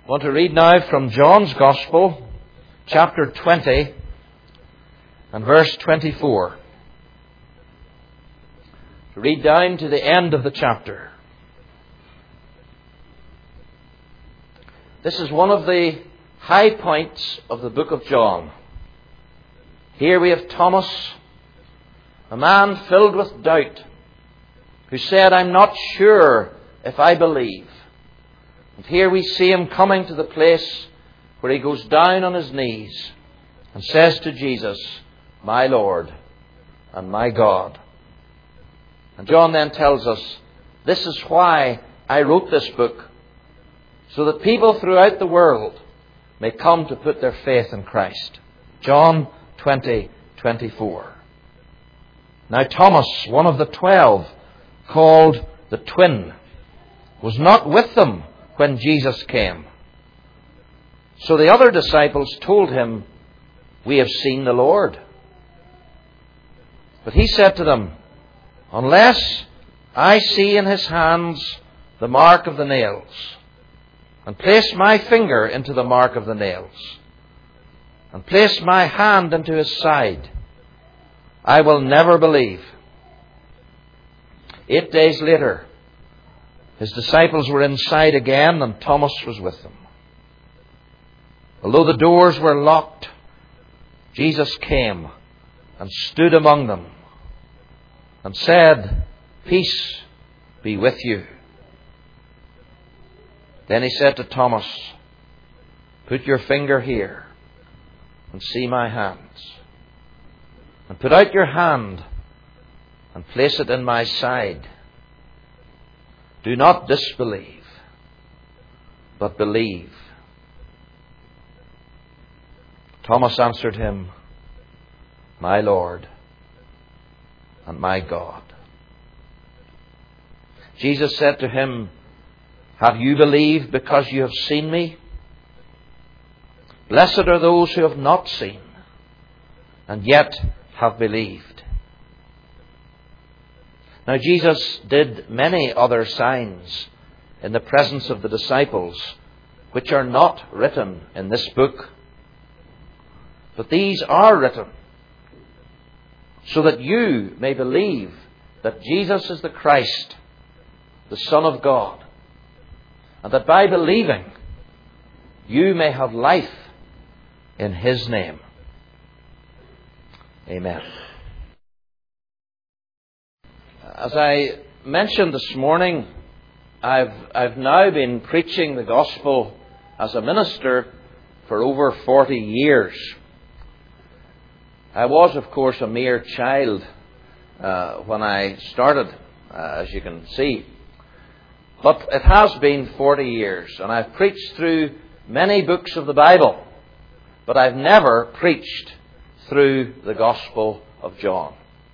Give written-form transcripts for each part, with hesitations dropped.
I want to read now from John's Gospel, chapter 20 and verse 24. To read down to the end of the chapter. This is one of the high points of the book of John. Here we have Thomas, a man filled with doubt, who said, "I'm not sure if I believe." And here we see him coming to the place where he goes down on his knees and says to Jesus, "My Lord and my God." And John then tells us, this is why I wrote this book, so that people throughout the world may come to put their faith in Christ. John 20:24. Now Thomas, one of the 12, called the twin, was not with them when Jesus came. So the other disciples told him, "We have seen the Lord." But he said to them, "Unless I see in his hands the mark of the nails, and place my finger into the mark of the nails, and place my hand into his side, I will never believe." 8 days later, his disciples were inside again, and Thomas was with them. Although the doors were locked, Jesus came and stood among them and said, "Peace be with you." Then he said to Thomas, "Put your finger here and see my hands. And put out your hand and place it in my side. Do not disbelieve, but believe." Thomas answered him, "My Lord and my God." Jesus said to him, "Have you believed because you have seen me? Blessed are those who have not seen and yet have believed." Now Jesus did many other signs in the presence of the disciples, which are not written in this book. But these are written so that you may believe that Jesus is the Christ, the Son of God, and that by believing you may have life in his name. Amen. As I mentioned this morning, I've now been preaching the gospel as a minister for over 40 years. I was, of course, a mere child when I started, as you can see. But it has been 40 years, and I've preached through many books of the Bible, but I've never preached through the Gospel of John.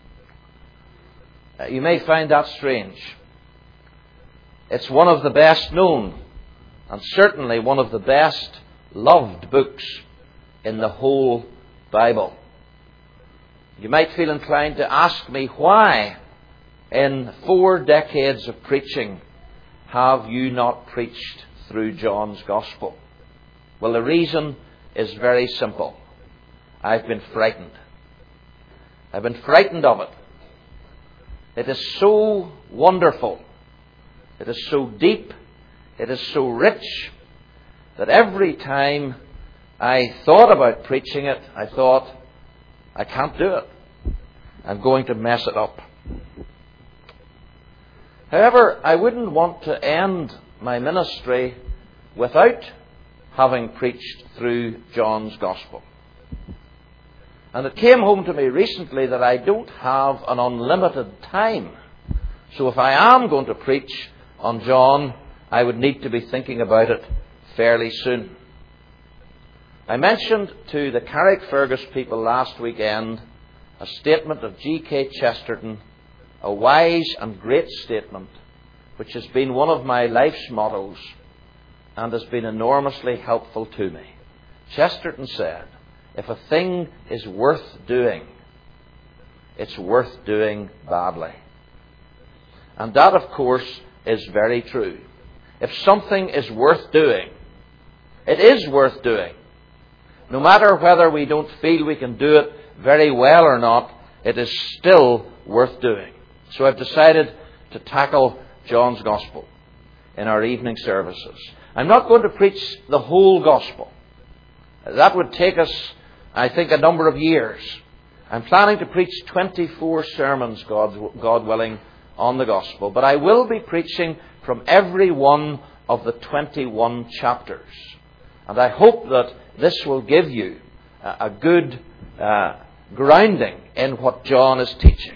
You may find that strange. It's one of the best known, and certainly one of the best loved books in the whole Bible. You might feel inclined to ask me, why, in 4 decades of preaching, have you not preached through John's Gospel? Well, the reason is very simple. I've been frightened. I've been frightened of it. It is so wonderful. It is so deep. It is so rich that every time I thought about preaching it, I thought, I can't do it. I'm going to mess it up. However, I wouldn't want to end my ministry without having preached through John's Gospel. And it came home to me recently that I don't have an unlimited time. So if I am going to preach on John, I would need to be thinking about it fairly soon. I mentioned to the Carrickfergus people last weekend a statement of G.K. Chesterton, a wise and great statement, which has been one of my life's mottos and has been enormously helpful to me. Chesterton said, "If a thing is worth doing, it's worth doing badly." And that, of course, is very true. If something is worth doing, It is worth doing. No matter whether we don't feel we can do it very well or not, it is still worth doing. So I've decided to tackle John's Gospel in our evening services. I'm not going to preach the whole Gospel. That would take us, I think, a number of years. I'm planning to preach 24 sermons, God willing, on the Gospel. But I will be preaching from every one of the 21 chapters. And I hope that this will give you a good grounding in what John is teaching.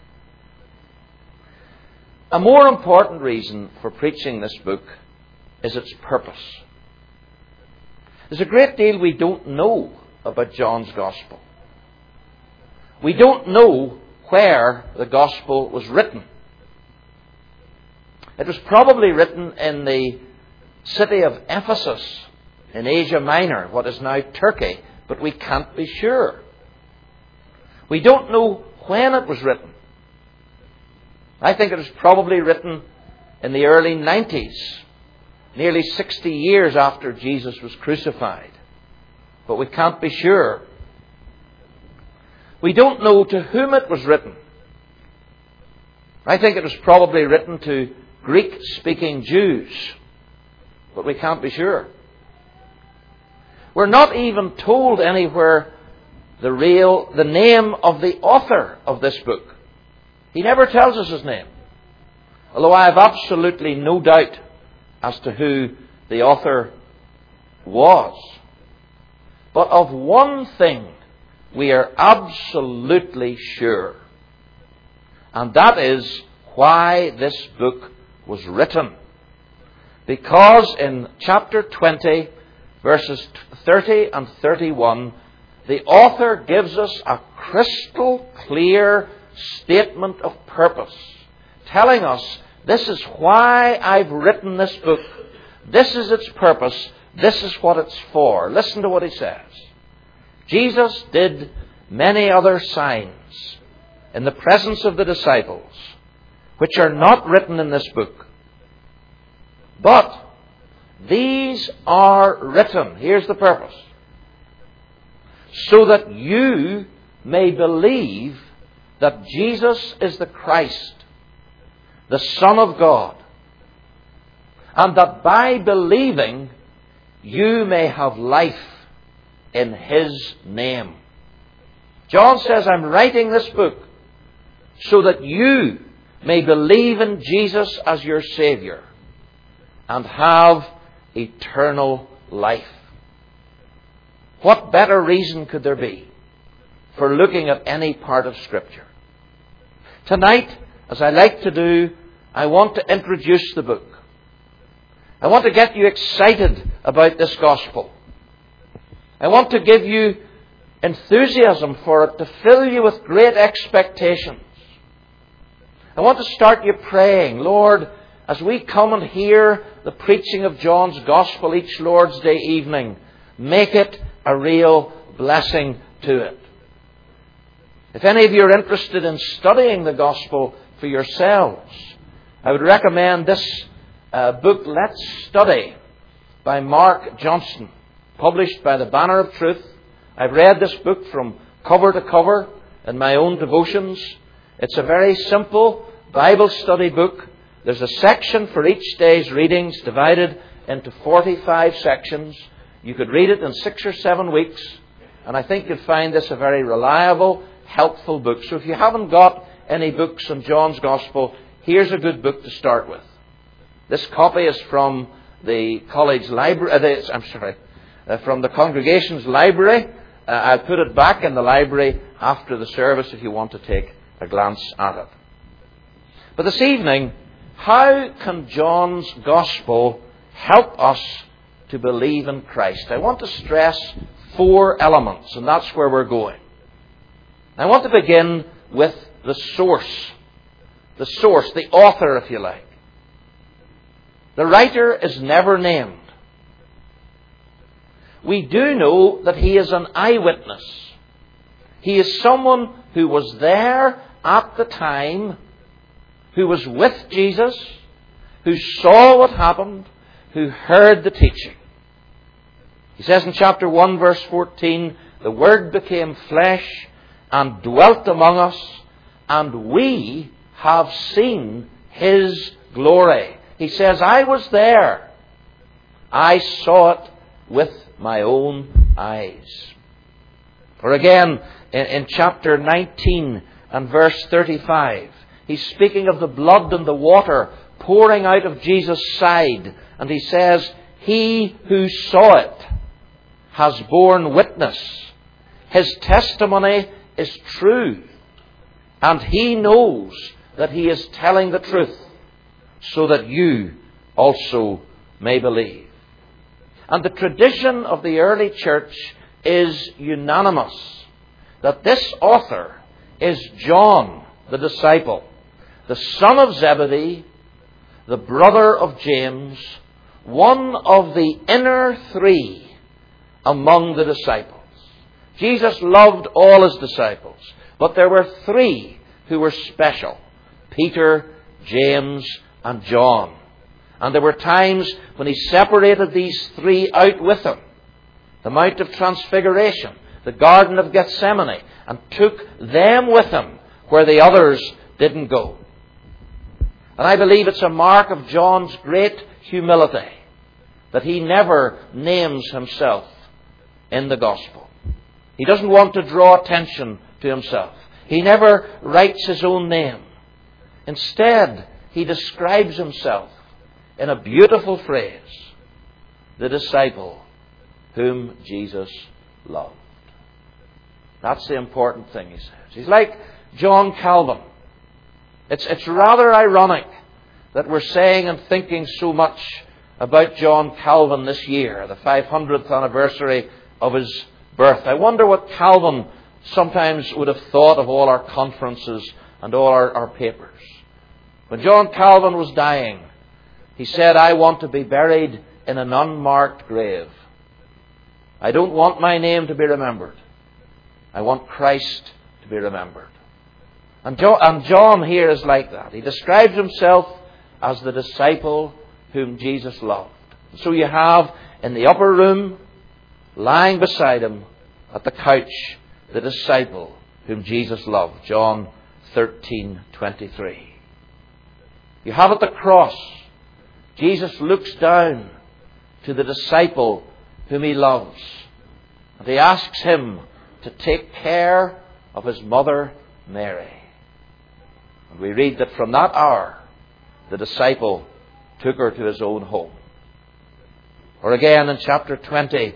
A more important reason for preaching this book is its purpose. There's a great deal we don't know about John's Gospel. We don't know where the Gospel was written. It was probably written in the city of Ephesus in Asia Minor, what is now Turkey, but we can't be sure. We don't know when it was written. I think it was probably written in the early 90s, nearly 60 years after Jesus was crucified. But we can't be sure. We don't know to whom it was written. I think it was probably written to Greek-speaking Jews, but we can't be sure. We're not even told anywhere the name of the author of this book. He never tells us his name, although I have absolutely no doubt as to who the author was. But of one thing we are absolutely sure, and that is why this book was written. Because in chapter 20, verses 30 and 31, the author gives us a crystal clear statement of purpose, telling us, this is why I've written this book. This is its purpose. This is what it's for. Listen to what he says. Jesus did many other signs in the presence of the disciples, which are not written in this book. But these are written, here's the purpose, so that you may believe that Jesus is the Christ, the Son of God, and that by believing you may have life in His name. John says, I'm writing this book so that you may believe in Jesus as your Savior and have eternal life. What better reason could there be for looking at any part of Scripture? Tonight, as I like to do, I want to introduce the book. I want to get you excited about this gospel. I want to give you enthusiasm for it, to fill you with great expectations. I want to start you praying, Lord, as we come and hear the preaching of John's Gospel each Lord's Day evening, make it a real blessing to it. If any of you are interested in studying the Gospel for yourselves, I would recommend this book, Let's Study, by Mark Johnson, published by the Banner of Truth. I've read this book from cover to cover in my own devotions. It's a very simple Bible study book. There's a section for each day's readings divided into 45 sections. You could read it in 6 or 7 weeks, and I think you'll find this a very reliable, helpful book. So if you haven't got any books on John's Gospel, here's a good book to start with. This copy is from the college library, from the congregation's library. I'll put it back in the library after the service if you want to take a glance at it. But this evening, how can John's Gospel help us to believe in Christ? I want to stress 4 elements, and that's where we're going. I want to begin with the source. The source, the author, if you like. The writer is never named. We do know that he is an eyewitness. He is someone who was there at the time, who was with Jesus, who saw what happened, who heard the teaching. He says in chapter 1, verse 14, the Word became flesh and dwelt among us, and we have seen His glory. He says, I was there. I saw it with my own eyes. Or again, in chapter 19 and verse 35, he's speaking of the blood and the water pouring out of Jesus' side. And he says, he who saw it has borne witness. His testimony is true. And he knows that he is telling the truth, so that you also may believe. And the tradition of the early church is unanimous that this author is John, the disciple, the son of Zebedee, the brother of James, one of the inner three among the disciples. Jesus loved all his disciples, but there were three who were special: Peter, James, and John. And there were times when he separated these three out with him. The Mount of Transfiguration, the Garden of Gethsemane, and took them with him where the others didn't go. And I believe it's a mark of John's great humility that he never names himself in the Gospel. He doesn't want to draw attention to himself. He never writes his own name. Instead, he describes himself in a beautiful phrase: the disciple whom Jesus loved. That's the important thing, he says. He's like John Calvin. It's rather ironic that we're saying and thinking so much about John Calvin this year, the 500th anniversary of his birth. I wonder what Calvin sometimes would have thought of all our conferences and all our papers. When John Calvin was dying, he said, I want to be buried in an unmarked grave. I don't want my name to be remembered. I want Christ to be remembered. And John here is like that. He describes himself as the disciple whom Jesus loved. So you have in the upper room, lying beside him at the couch, the disciple whom Jesus loved. John 13:23. You have at the cross, Jesus looks down to the disciple whom he loves, and he asks him to take care of his mother Mary. And we read that from that hour, the disciple took her to his own home. Or again in chapter 20,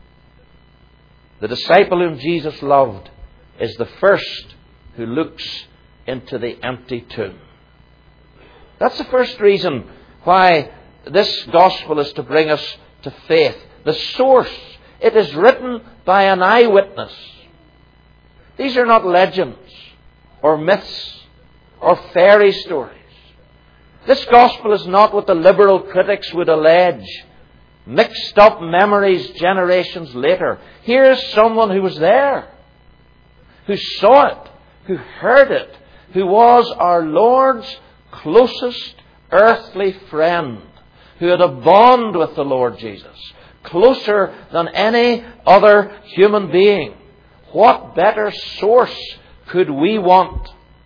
the disciple whom Jesus loved is the first who looks into the empty tomb. That's the first reason why this gospel is to bring us to faith. The source, it is written by an eyewitness. These are not legends or myths or fairy stories. This gospel is not what the liberal critics would allege, mixed up memories generations later. Here's someone who was there, who saw it, who heard it, who was our Lord's closest earthly friend, who had a bond with the Lord Jesus, closer than any other human being. What better source could we want?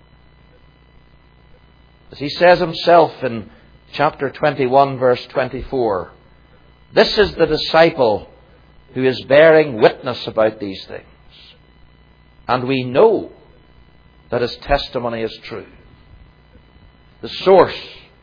As he says himself in chapter 21, verse 24, this is the disciple who is bearing witness about these things. And we know that his testimony is true. The source.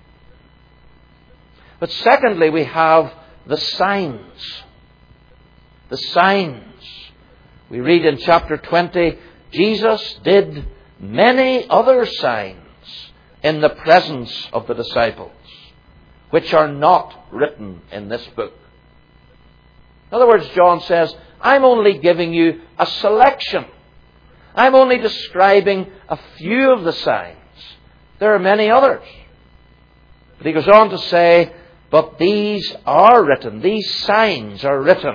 But secondly, we have the signs. The signs. We read in chapter 20, Jesus did many other signs in the presence of the disciples, which are not written in this book. In other words, John says, I'm only giving you a selection. I'm only describing a few of the signs. There are many others. But he goes on to say, but these are written, these signs are written,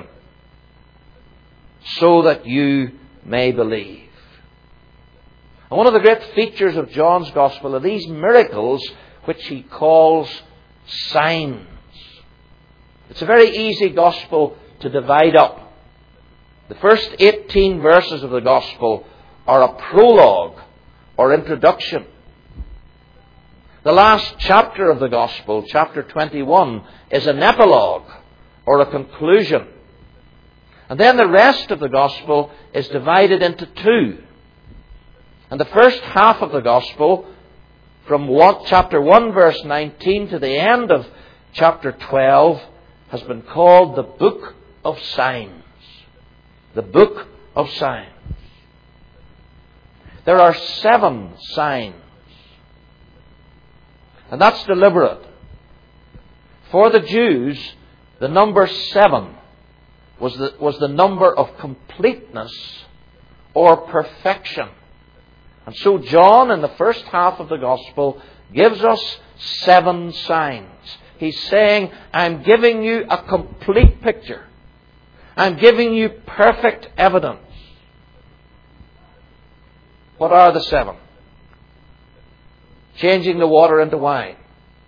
so that you may believe. And one of the great features of John's Gospel are these miracles which he calls signs. It's a very easy Gospel to divide up. The first 18 verses of the Gospel are a prologue or introduction. The last chapter of the Gospel, chapter 21, is an epilogue or a conclusion. And then the rest of the Gospel is divided into two. And the first half of the Gospel, from chapter 1, verse 19 to the end of chapter 12, has been called the Book of Signs. The Book of Signs. There are 7 signs. And that's deliberate. For the Jews, the number 7 was the number of completeness or perfection. And so John, in the first half of the Gospel, gives us 7 signs. He's saying, I'm giving you a complete picture. I'm giving you perfect evidence. What are the 7? Changing the water into wine.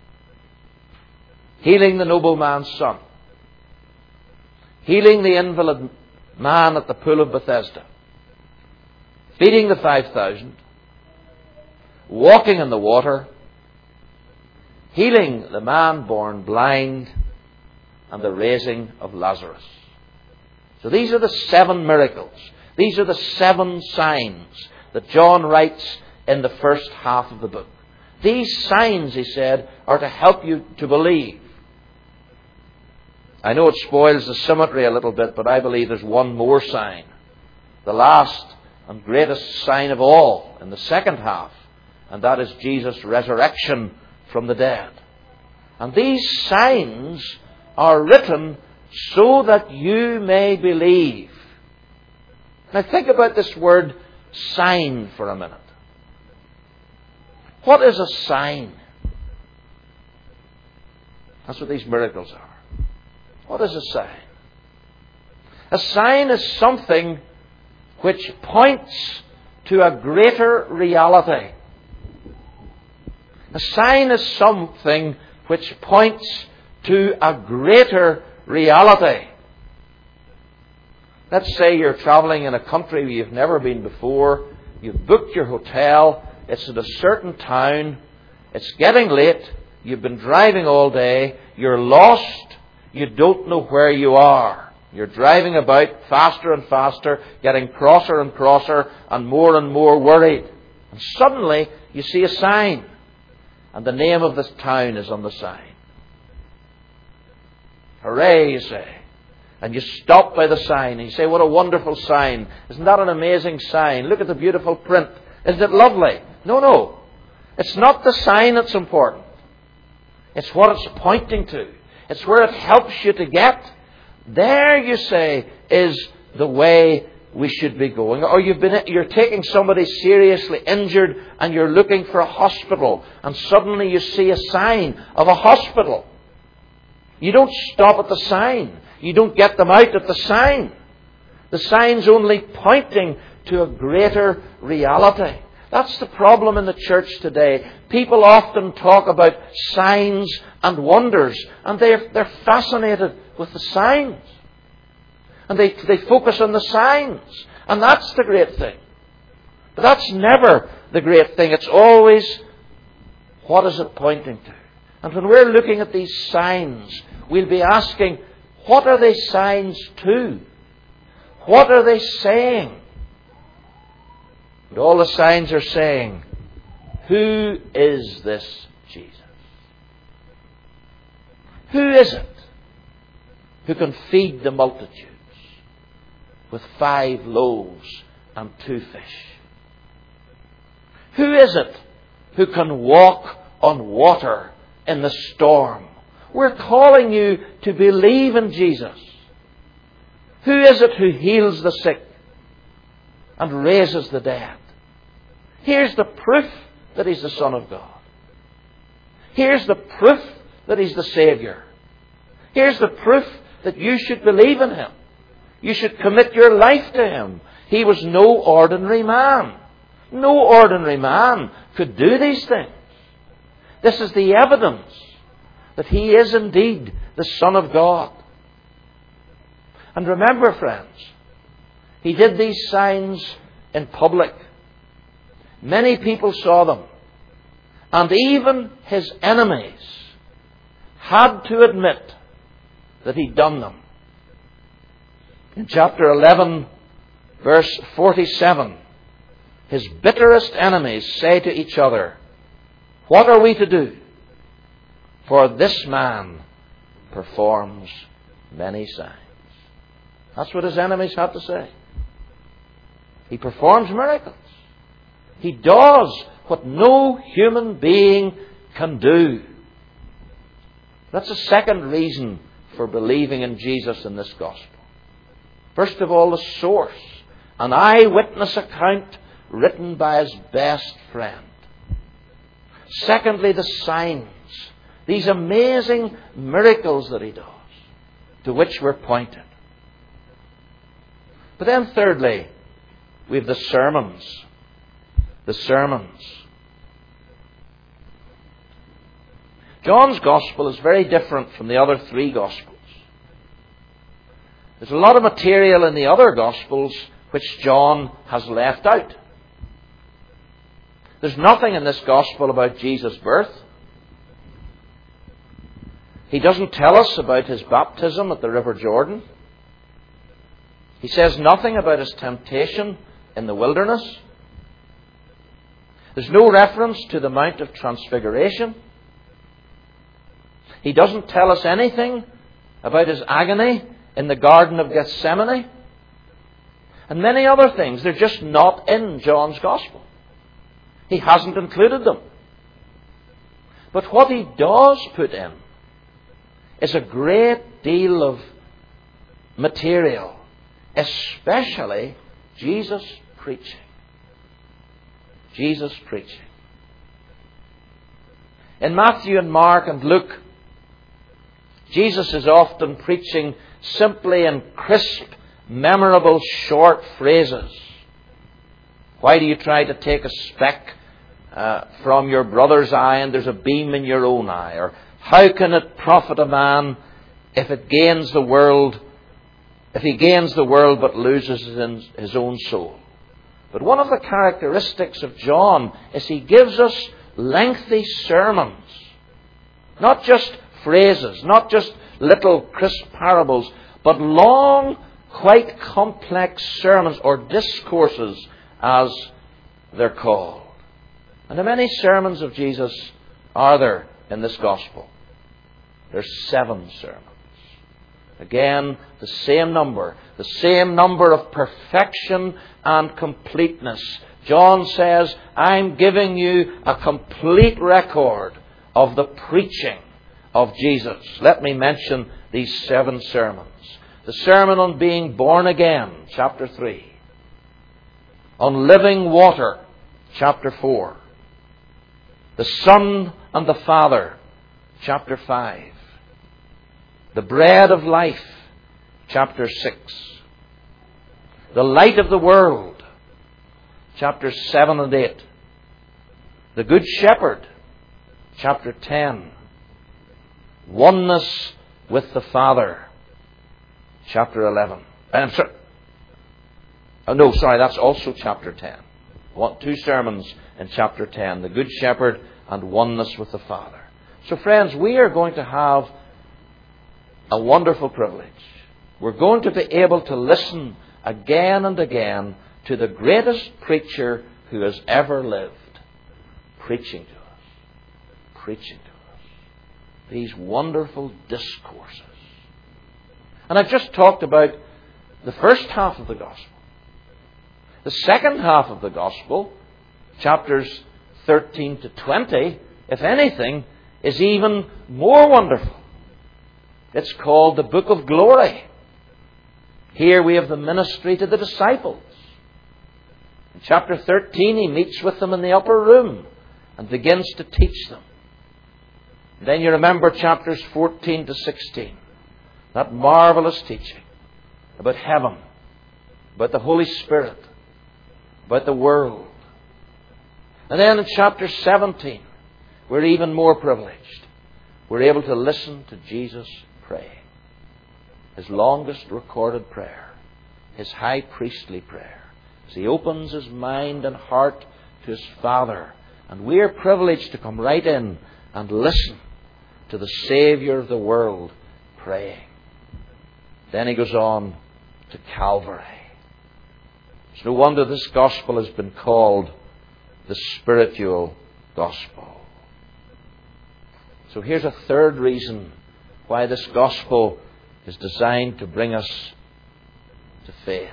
Healing the nobleman's son. Healing the invalid man at the pool of Bethesda. Feeding the 5,000. Walking in the water. Healing the man born blind. And the raising of Lazarus. So these are the 7 miracles. These are the 7 signs that John writes in the first half of the book. These signs, he said, are to help you to believe. I know it spoils the symmetry a little bit, but I believe there's one more sign. The last and greatest sign of all in the second half, and that is Jesus' resurrection from the dead. And these signs are written so that you may believe. Now think about this word sign for a minute. What is a sign? That's what these miracles are. What is a sign? A sign is something which points to a greater reality. A sign is something which points to a greater reality. Let's say you're traveling in a country where you've never been before. You've booked your hotel. It's at a certain town. It's getting late. You've been driving all day. You're lost. You don't know where you are. You're driving about faster and faster, getting crosser and crosser, and more worried. And suddenly you see a sign. And the name of this town is on the sign. Hooray, you say. And you stop by the sign and you say, what a wonderful sign. Isn't that an amazing sign? Look at the beautiful print. Isn't it lovely? No. It's not the sign that's important. It's what it's pointing to. It's where it helps you to get. There, you say, is the way we should be going. Or you're taking somebody seriously injured and you're looking for a hospital. And suddenly you see a sign of a hospital. You don't stop at the sign. You don't get them out at the sign. The sign's only pointing to a greater reality. That's the problem in the church today. People often talk about signs and wonders, and they're fascinated with the signs. And they focus on the signs, and that's the great thing. But that's never the great thing. It's always, what is it pointing to? And when we're looking at these signs, we'll be asking, what are they signs to? What are they saying? And all the signs are saying, who is this Jesus? Who is it who can feed the multitudes with 5 loaves and 2 fish? Who is it who can walk on water in the storm? We're calling you to believe in Jesus. Who is it who heals the sick and raises the dead? Here's the proof that He's the Son of God. Here's the proof that He's the Saviour. Here's the proof that you should believe in Him. You should commit your life to Him. He was no ordinary man. No ordinary man could do these things. This is the evidence that He is indeed the Son of God. And remember, friends, He did these signs in public. Many people saw them. And even His enemies had to admit that He'd done them. In chapter 11, verse 47, His bitterest enemies say to each other, "What are we to do? For this man performs many signs." That's what His enemies had to say. He performs miracles. He does what no human being can do. That's a second reason for believing in Jesus in this gospel. First of all, the source. An eyewitness account written by His best friend. Secondly, the signs. These amazing miracles that He does, to which we're pointed. But then thirdly, we have the sermons. The sermons. John's Gospel is very different from the other three Gospels. There's a lot of material in the other Gospels which John has left out. There's nothing in this Gospel about Jesus' birth. He doesn't tell us about His baptism at the River Jordan. He says nothing about His temptation in the wilderness. There's no reference to the Mount of Transfiguration. He doesn't tell us anything about His agony in the Garden of Gethsemane. And many other things. They're just not in John's Gospel. He hasn't included them. But what he does put in is a great deal of material, especially Jesus preaching. Jesus preaching. In Matthew and Mark and Luke, Jesus is often preaching simply in crisp, memorable, short phrases. Why do you try to take a speck from your brother's eye and there's a beam in your own eye? Or how can it profit a man if he gains the world but loses his own soul? But one of the characteristics of John is he gives us lengthy sermons. Not just phrases, not just little crisp parables, but long, quite complex sermons or discourses as they're called. And how many sermons of Jesus are there in this gospel? There's 7 sermons. Again, the same number of perfection and completeness. John says, I'm giving you a complete record of the preaching of Jesus. Let me mention these 7 sermons. The sermon on being born again, chapter 3. On living water, chapter 4. The Son and the Father, chapter 5. The bread of life, chapter 6. The light of the world, chapters 7 and 8. The Good Shepherd, chapter 10. Oneness with the Father, chapter 11. That's also chapter 10. 2 sermons in chapter 10. The Good Shepherd and oneness with the Father. So friends, we are going to have a wonderful privilege. We're going to be able to listen again and again to the greatest preacher who has ever lived, preaching to us. Preaching to us. These wonderful discourses. And I've just talked about the first half of the Gospel. The second half of the Gospel, chapters 13 to 20, if anything, is even more wonderful. It's called the Book of Glory. Here we have the ministry to the disciples. In chapter 13, he meets with them in the upper room and begins to teach them. Then you remember chapters 14 to 16. That marvelous teaching about heaven, about the Holy Spirit, about the world. And then in chapter 17, we're even more privileged. We're able to listen to Jesus pray. his longest recorded prayer, his high priestly prayer, as he opens his mind and heart to his Father. And we are privileged to come right in and listen to the Saviour of the world praying. Then he goes on to Calvary. It's no wonder this gospel has been called the spiritual gospel. So here's a third reason why this gospel is designed to bring us to faith.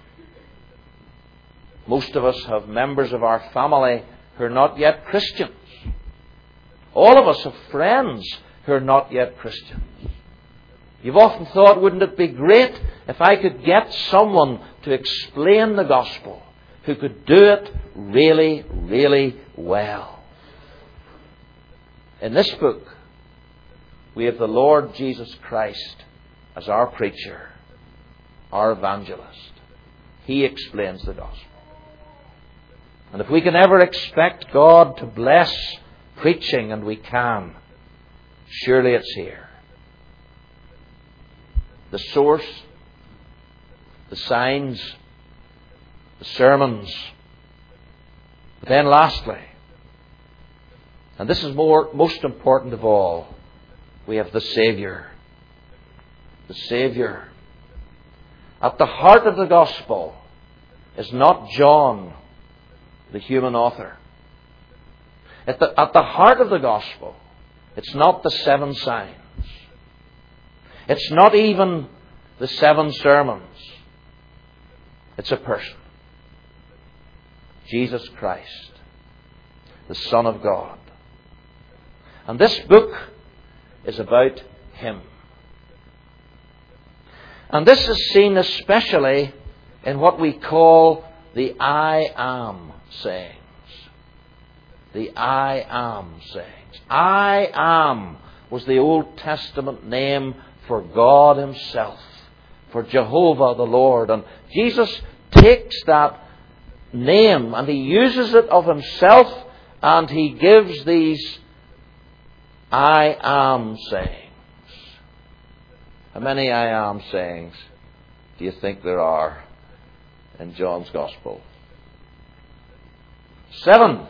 Most of us have members of our family who are not yet Christians. All of us have friends who are not yet Christians. You've often thought, wouldn't it be great if I could get someone to explain the gospel who could do it really, really well? In this book, we have the Lord Jesus Christ as our preacher, our evangelist. He explains the gospel. And if we can ever expect God to bless preaching, and we can, surely it's here. The source, the signs, the sermons. But then lastly, and this is most important of all, we have the Saviour. The Saviour. At the heart of the gospel is not John, the human author. At the heart of the gospel, it's not the 7 signs. It's not even the 7 sermons. It's a person. Jesus Christ, the Son of God. And this book is about Him. And this is seen especially in what we call the I am sayings. The I am sayings. I am was the Old Testament name for God Himself, for Jehovah the Lord. And Jesus takes that name and He uses it of Himself, and He gives these I am sayings. How many I am sayings do you think there are in John's Gospel? 7.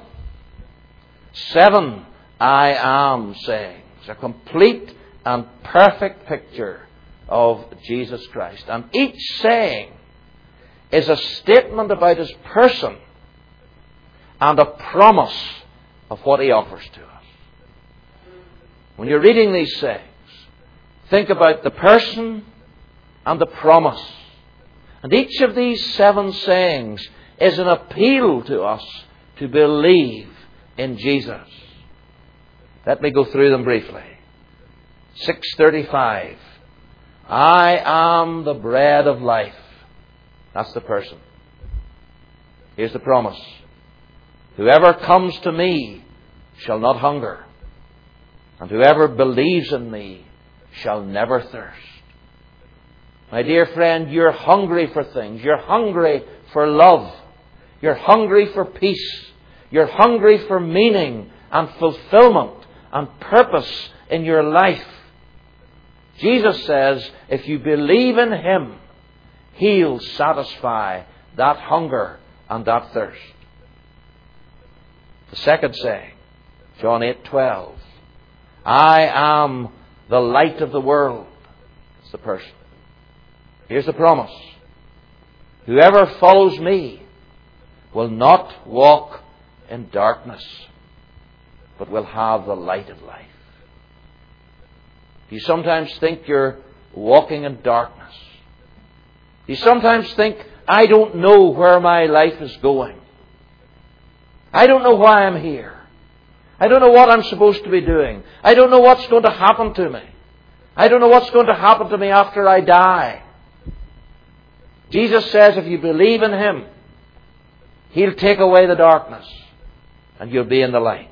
7 I am sayings. A complete and perfect picture of Jesus Christ. And each saying is a statement about His person and a promise of what He offers to us. When you're reading these sayings, think about the person and the promise. And each of these 7 sayings is an appeal to us to believe in Jesus. Let me go through them briefly. 6:35. I am the bread of life. That's the person. Here's the promise. Whoever comes to me shall not hunger, and whoever believes in me shall never thirst. My dear friend, you're hungry for things. You're hungry for love. You're hungry for peace. You're hungry for meaning and fulfillment and purpose in your life. Jesus says, if you believe in Him, He'll satisfy that hunger and that thirst. The second saying, John 8:12. I am the light of the world. It's the person. Here's the promise. Whoever follows me will not walk in darkness, but will have the light of life. Do you sometimes think you're walking in darkness? Do you sometimes think, I don't know where my life is going? I don't know why I'm here. I don't know what I'm supposed to be doing. I don't know what's going to happen to me. I don't know what's going to happen to me after I die. Jesus says if you believe in Him, He'll take away the darkness and you'll be in the light.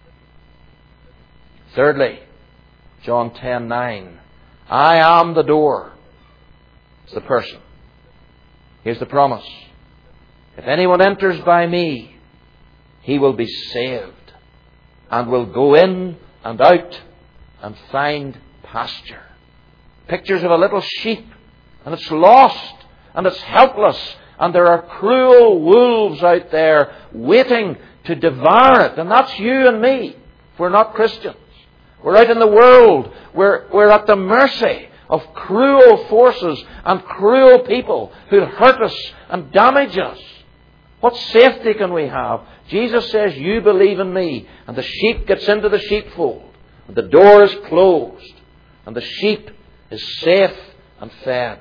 Thirdly, John 10:9. I am the door. It's the person. Here's the promise. If anyone enters by me, he will be saved and will go in and out and find pasture. Pictures of a little sheep, and it's lost, and it's helpless, and there are cruel wolves out there waiting to devour it. And that's you and me, if we're not Christians. We're out in the world. We're at the mercy of cruel forces and cruel people who hurt us and damage us. What safety can we have? Jesus says, you believe in me. And the sheep gets into the sheepfold. And the door is closed. And the sheep is safe and fed.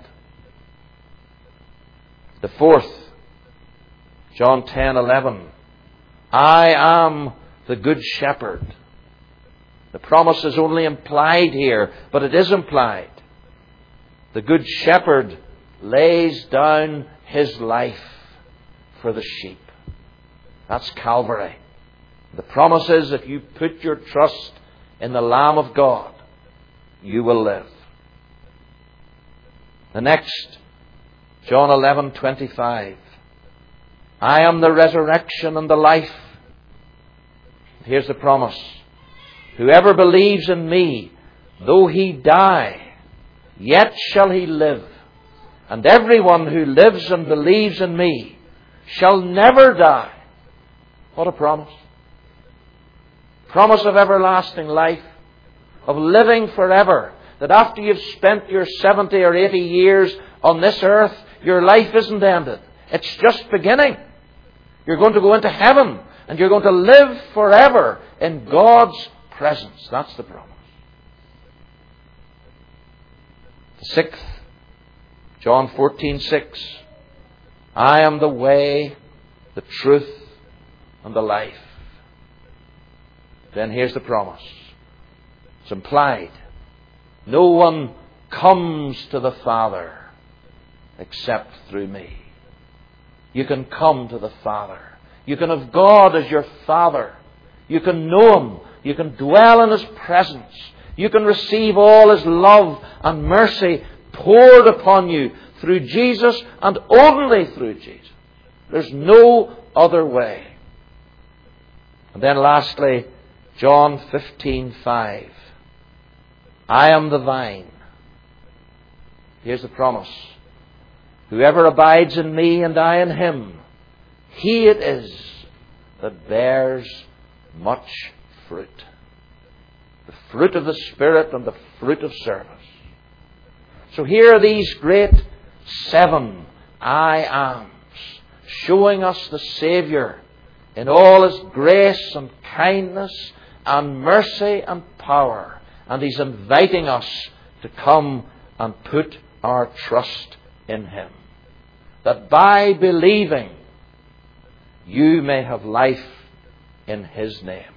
The fourth, John 10:11. I am the good shepherd. The promise is only implied here, but it is implied. The good shepherd lays down his life for the sheep. That's Calvary. The promise is if you put your trust in the Lamb of God, you will live. The next, John 11:25. I am the resurrection and the life. Here's the promise. Whoever believes in me, though he die, yet shall he live. And everyone who lives and believes in me shall never die. What a promise. Promise of everlasting life, of living forever. That after you've spent your 70 or 80 years on this earth, your life isn't ended. It's just beginning. You're going to go into heaven, and you're going to live forever in God's presence. That's the promise. The sixth, John 14:6. I am the way, the truth, and the life. Then here's the promise. It's implied. No one comes to the Father except through me. You can come to the Father. You can have God as your Father. You can know Him. You can dwell in His presence. You can receive all His love and mercy poured upon you through Jesus and only through Jesus. There's no other way. And then lastly, John 15:5. I am the vine. Here's the promise. Whoever abides in me and I in him, he it is that bears much fruit. The fruit of the Spirit and the fruit of service. So here are these great 7 I ams, showing us the Saviour in all His grace and kindness and mercy and power. And He's inviting us to come and put our trust in Him. That by believing, you may have life in His name.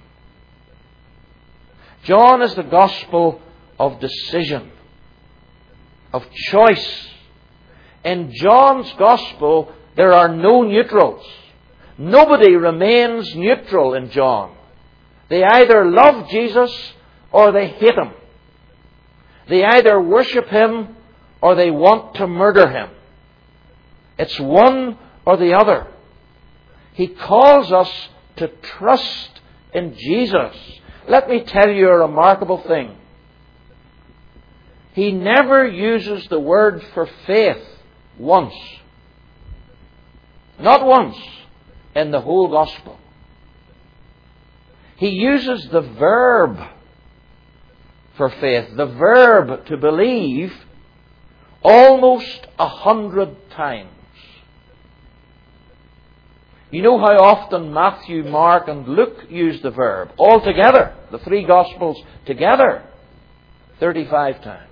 John is the gospel of decision, of choice. In John's gospel, there are no neutrals. Nobody remains neutral in John. They either love Jesus or they hate Him. They either worship Him or they want to murder Him. It's one or the other. He calls us to trust in Jesus. Let me tell you a remarkable thing. He never uses the word for faith once. Not once in the whole gospel. He uses the verb for faith, the verb to believe, almost 100 times. You know how often Matthew, Mark, and Luke use the verb all together, the 3 Gospels together, 35 times.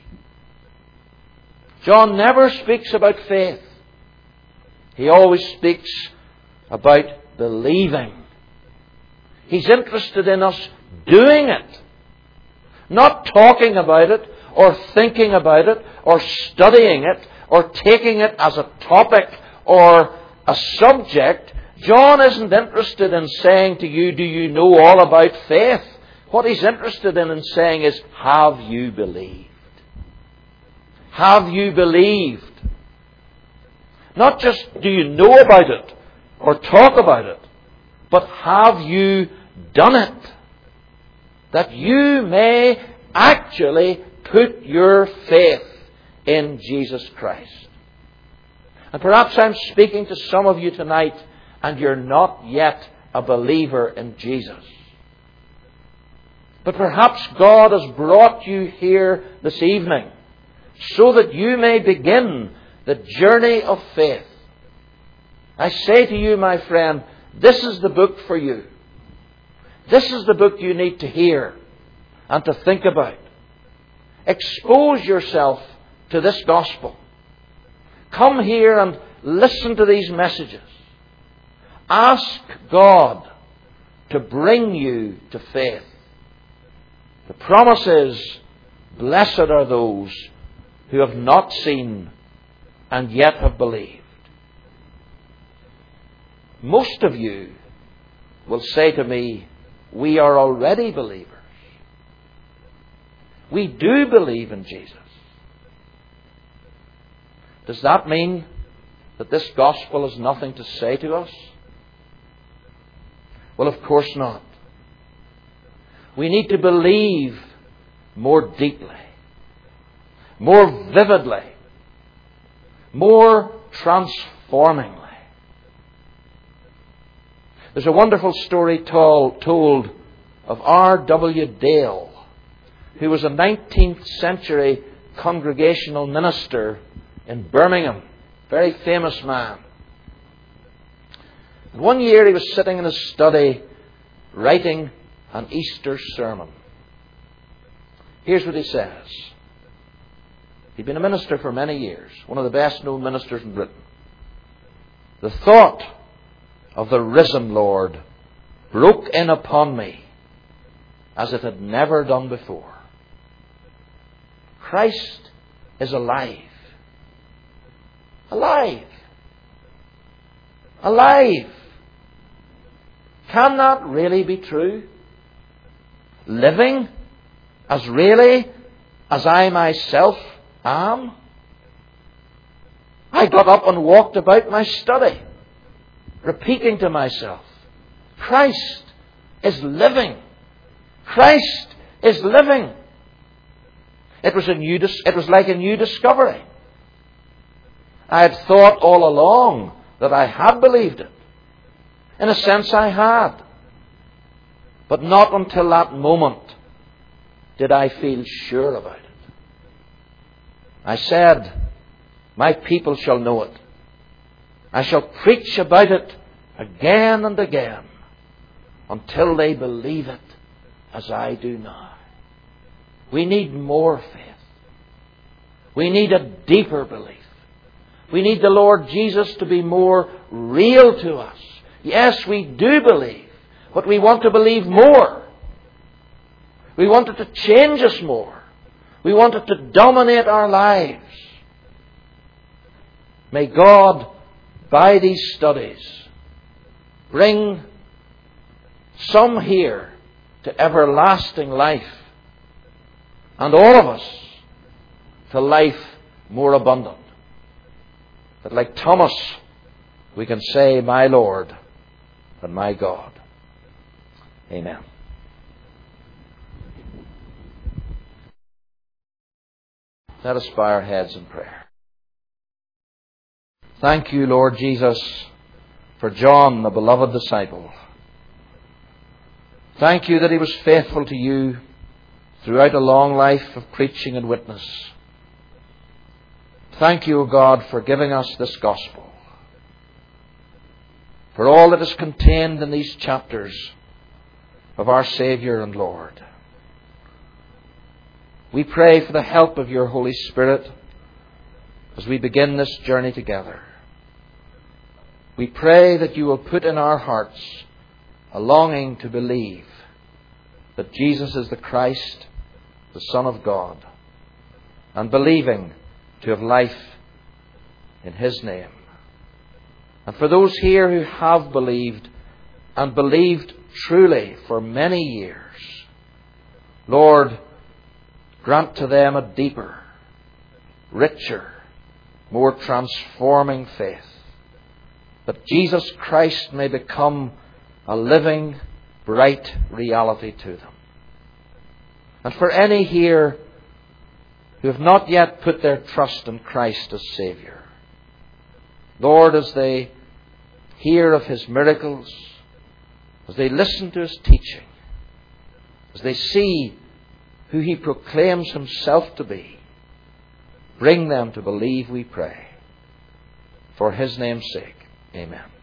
John never speaks about faith. He always speaks about believing. He's interested in us doing it. Not talking about it, or thinking about it, or studying it, or taking it as a topic or a subject. John isn't interested in saying to you, do you know all about faith? What he's interested in saying is, have you believed? Have you believed? Not just do you know about it or talk about it, but have you done it? That you may actually put your faith in Jesus Christ. And perhaps I'm speaking to some of you tonight and you're not yet a believer in Jesus. But perhaps God has brought you here this evening so that you may begin the journey of faith. I say to you, my friend, this is the book for you. This is the book you need to hear and to think about. Expose yourself to this gospel. Come here and listen to these messages. Ask God to bring you to faith. The promise is, blessed are those who have not seen and yet have believed. Most of you will say to me, we are already believers. We do believe in Jesus. Does that mean that this gospel has nothing to say to us? Well, of course not. We need to believe more deeply, more vividly, more transformingly. There's a wonderful story told of R.W. Dale, who was a 19th century congregational minister in Birmingham. Very famous man. And one year he was sitting in his study writing an Easter sermon. Here's what he says. He'd been a minister for many years, one of the best known ministers in Britain. The thought of the risen Lord broke in upon me as it had never done before. Christ is alive. Alive. Alive. Can that really be true? Living as really as I myself am? I got up and walked about my study, repeating to myself, Christ is living. Christ is living. It was like a new discovery. I had thought all along that I had believed it. In a sense, I had. But not until that moment did I feel sure about it. I said, my people shall know it. I shall preach about it again and again until they believe it as I do now. We need more faith. We need a deeper belief. We need the Lord Jesus to be more real to us. Yes, we do believe, but we want to believe more. We want it to change us more. We want it to dominate our lives. May God, by these studies, bring some here to everlasting life, and all of us to life more abundant. That like Thomas, we can say, my Lord and my God. Amen. Let us bow our heads in prayer. Thank you, Lord Jesus, for John, the beloved disciple. Thank you that he was faithful to you throughout a long life of preaching and witness. Thank you, O God, for giving us this gospel, for all that is contained in these chapters of our Saviour and Lord. We pray for the help of your Holy Spirit as we begin this journey together. We pray that you will put in our hearts a longing to believe that Jesus is the Christ, the Son of God, and believing to have life in His name. And for those here who have believed, and believed truly for many years, Lord, grant to them a deeper, richer, more transforming faith, that Jesus Christ may become a living, bright reality to them. And for any here who have not yet put their trust in Christ as Saviour. Lord, as they hear of His miracles, as they listen to His teaching, as they see who He proclaims Himself to be, bring them to believe, we pray. For His name's sake, amen.